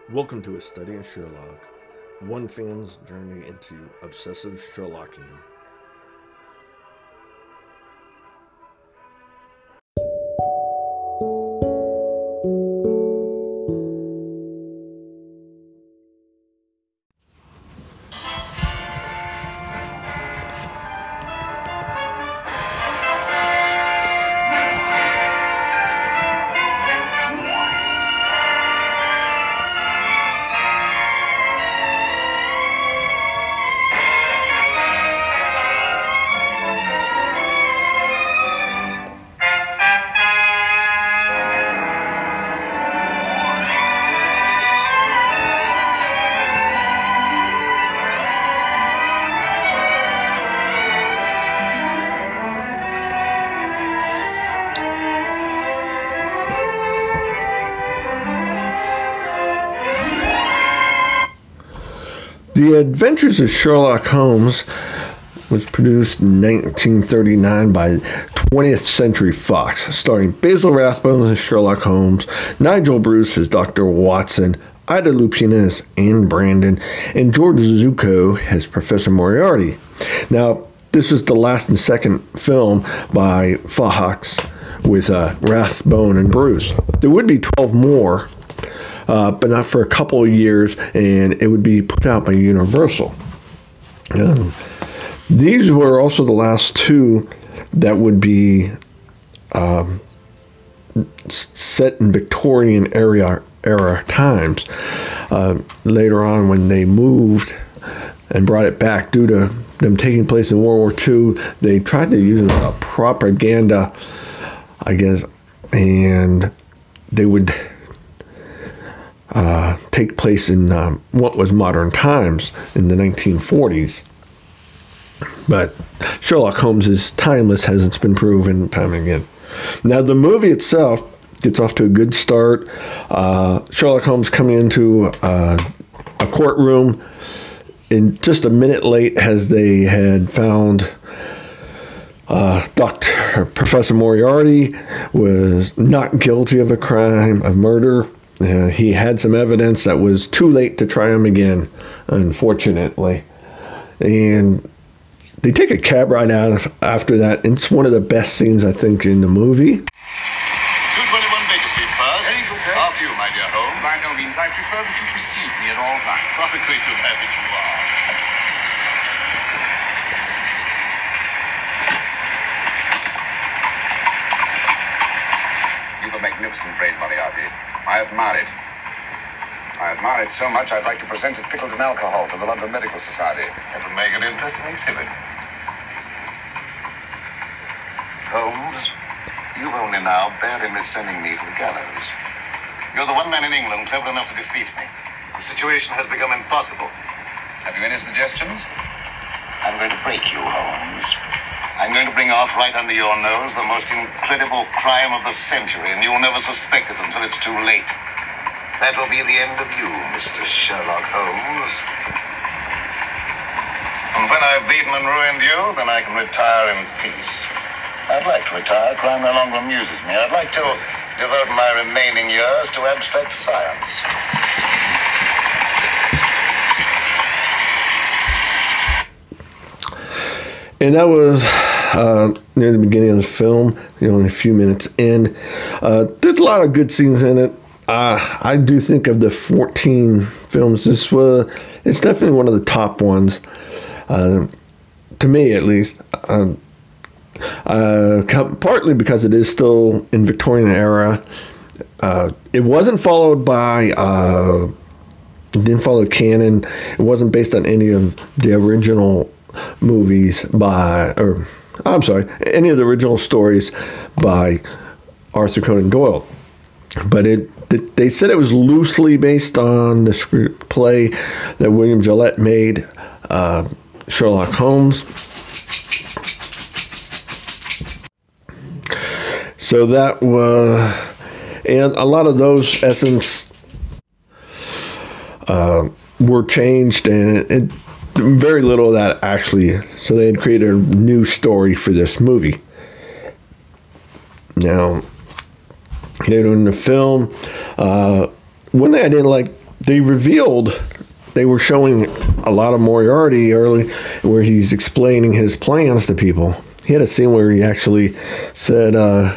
Welcome to A Study in Sherlock, one fan's journey into obsessive Sherlockian. The Adventures of Sherlock Holmes was produced in 1939 by 20th Century Fox, starring Basil Rathbone as Sherlock Holmes, Nigel Bruce as Dr. Watson, Ida Lupino as Anne Brandon, and George Zucco as Professor Moriarty. Now, this was the last and second film by Fox with Rathbone and Bruce. There would be 12 more, but not for a couple of years, and it would be put out by Universal. These were also the last two that would be set in Victorian era times. Later on, when they moved and brought it back due to them taking place in World War II, they tried to use a propaganda, I guess, and they would take place in what was modern times in the 1940s. But Sherlock Holmes is timeless, as it's been proven time and again. Now, the movie itself gets off to a good start. Sherlock Holmes coming into a courtroom in just a minute late, as they had found Professor Moriarty was not guilty of a crime of murder. He had some evidence that was too late to try him again, unfortunately. And they take a cab ride out after that. It's one of the best scenes, I think, in the movie. 221 Baker Street, Buzz. Very good, sir. After you, my dear Holmes. By no means. I prefer that you precede me at all times. What a creature of habit you are. You've a magnificent brain, Moriarty. I admire it. I admire it so much, I'd like to present it pickled in alcohol to the London Medical Society. That would make an interesting exhibit. Holmes, you've only now barely missed sending me to the gallows. You're the one man in England clever enough to defeat me. The situation has become impossible. Have you any suggestions? I'm going to break you, Holmes. I'm going to bring out right under your nose the most incredible crime of the century, and you'll never suspect it until it's too late. That will be the end of you, Mr. Sherlock Holmes. And when I've beaten and ruined you, then I can retire in peace. I'd like to retire. Crime no longer amuses me. I'd like to devote my remaining years to abstract science. And that was near the beginning of the film, only a few minutes in. There's a lot of good scenes in it. I do think of the 14 films, it's definitely one of the top ones, to me at least. Partly because it is still in Victorian era. It wasn't followed by, it didn't follow canon. It wasn't based on any of the original movies any of the original stories by Arthur Conan Doyle. But they said it was loosely based on the screenplay that William Gillette made, Sherlock Holmes. So that was, and a lot of those essence were changed, and very little of that actually. So they had created a new story for this movie. Now, later in the film, one thing I didn't like they revealed they were showing a lot of Moriarty early, where he's explaining his plans to people. He had a scene where he actually said,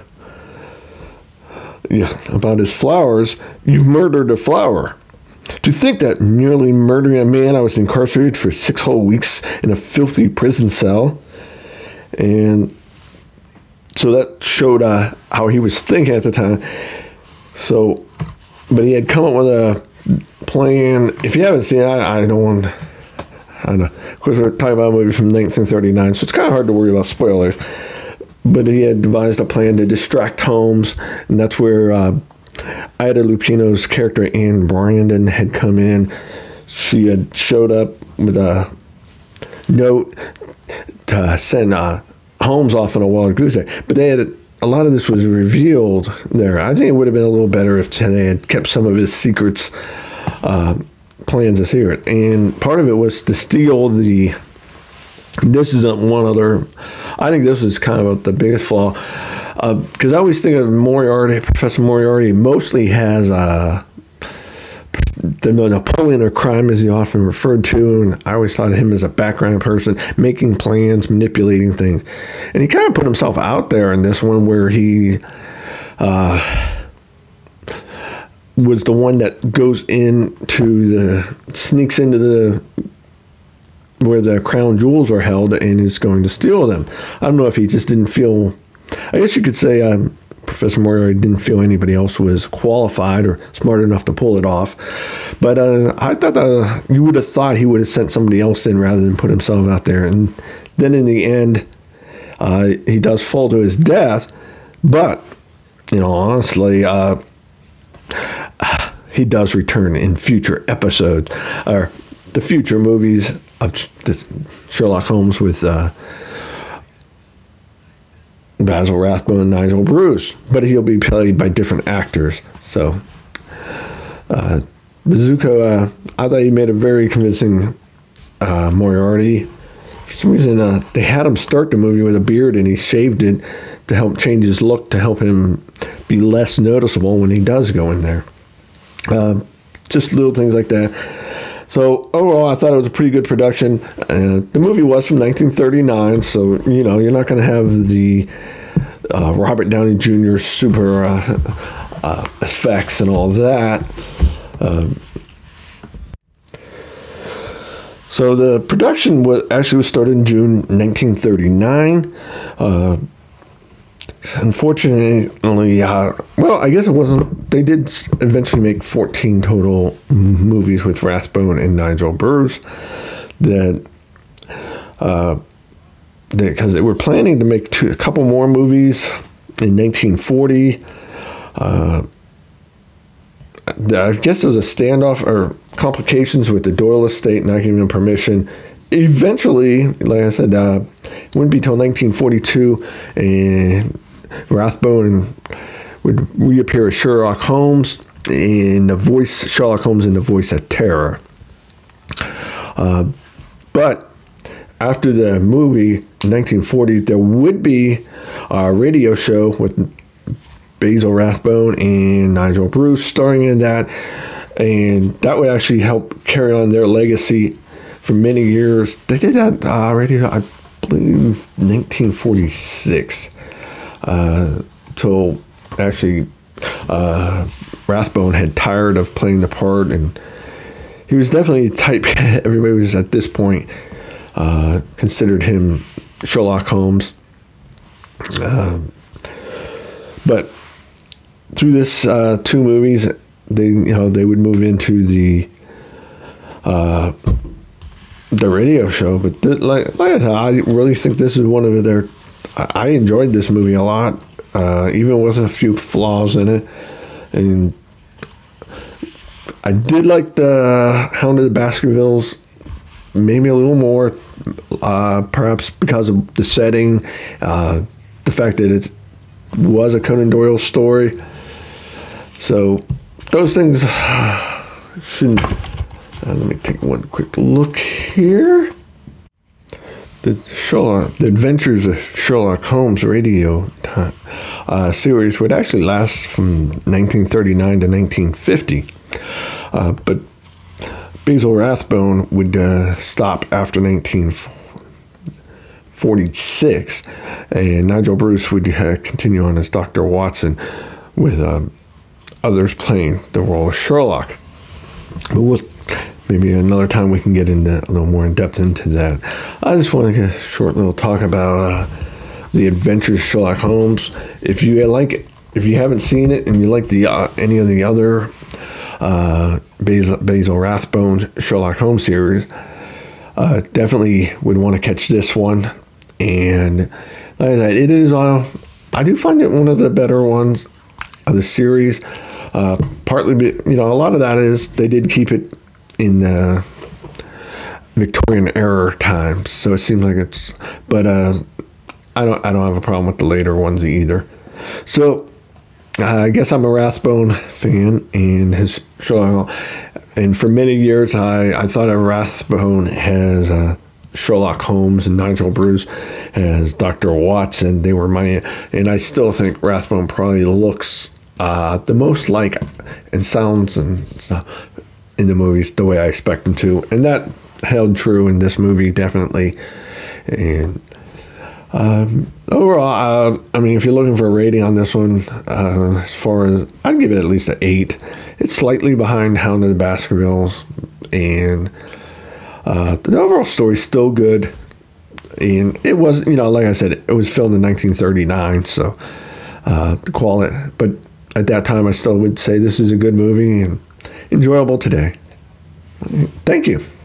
about his flowers, "You've murdered a flower. To think that merely murdering a man, I was incarcerated for 6 whole weeks in a filthy prison cell." And so that showed how he was thinking at the time. So, but he had come up with a plan. If you haven't seen it, I don't know. Of course, we're talking about a movie from 1939, so it's kind of hard to worry about spoilers. But he had devised a plan to distract Holmes, and that's where Ida Lupino's character, Anne Brandon, had come in. She had showed up with a note to send Holmes off on a wild goose chase. But they had a lot of this was revealed there. I think it would have been a little better if they had kept some of his secrets, plans a secret. And part of it was to steal the. This isn't one other. I think this is kind of the biggest flaw, because I always think of Moriarty. Professor Moriarty mostly has the Napoleon of crime, as he often referred to, and I always thought of him as a background person, making plans, manipulating things. And he kind of put himself out there in this one, where he was the one that sneaks into where the crown jewels are held and is going to steal them. I don't know if he just didn't feel, I guess you could say Professor Moriarty didn't feel anybody else was qualified or smart enough to pull it off. But I thought you would have thought he would have sent somebody else in rather than put himself out there. And then in the end, he does fall to his death. But, honestly, he does return in future episodes, or the future movies of Sherlock Holmes with Basil Rathbone and Nigel Bruce, but he'll be played by different actors. So Bazooka, I thought he made a very convincing Moriarty. For some reason, they had him start the movie with a beard, and he shaved it to help change his look, to help him be less noticeable when he does go in there. Just little things like that. So overall, I thought it was a pretty good production. The movie was from 1939, so you're not going to have the Robert Downey Jr. super effects and all of that. So the production was started in June 1939. Unfortunately, I guess it wasn't. They did eventually make 14 total movies with Rathbone and Nigel Bruce. Because they were planning to make a couple more movies in 1940. I guess there was a standoff or complications with the Doyle estate not giving them permission. Eventually, like I said, it wouldn't be till 1942, and Rathbone would reappear as Sherlock Holmes Sherlock Holmes in the voice of terror. But after the movie, in 1940, there would be a radio show with Basil Rathbone and Nigel Bruce starring in that, and that would actually help carry on their legacy for many years. They did that radio, I believe, 1946, till actually Rathbone had tired of playing the part, and he was definitely a type. Everybody was at this point considered him Sherlock Holmes, but through this 2 movies, they would move into the radio show. But I really think this is one of their. I enjoyed this movie a lot, even with a few flaws in it, and I did like the Hound of the Baskervilles maybe a little more, perhaps because of the setting, the fact that it was a Conan Doyle story. So those things shouldn't. Let me take one quick look here. The Adventures of Sherlock Holmes radio series would actually last from 1939 to 1950. But Basil Rathbone would stop after 1946, and Nigel Bruce would continue on as Dr. Watson, with others playing the role of Sherlock. But maybe another time we can get into a little more in depth into that. I just want to get a short little talk about the Adventures of Sherlock Holmes. If you like it, if you haven't seen it and you like the any of the other Basil Rathbone Sherlock Holmes series, definitely would want to catch this one. And like I said, it is I do find it one of the better ones of the series. Partly, a lot of that is they did keep it in Victorian era times, so it seems like it's. But I don't have a problem with the later ones either. So I guess I'm a Rathbone fan and his Sherlock. And for many years, I thought of Rathbone as Sherlock Holmes and Nigel Bruce as Dr. Watson. They were and I still think Rathbone probably looks the most like and sounds and stuff in the movies the way I expect them to, and that held true in this movie definitely. And overall, I mean, if you're looking for a rating on this one, as far as, I'd give it at least an 8. It's slightly behind Hound of the Baskervilles, and the overall story's still good. And it was, like I said, it was filmed in 1939, so the quality. But at that time, I still would say this is a good movie and enjoyable today. Thank you.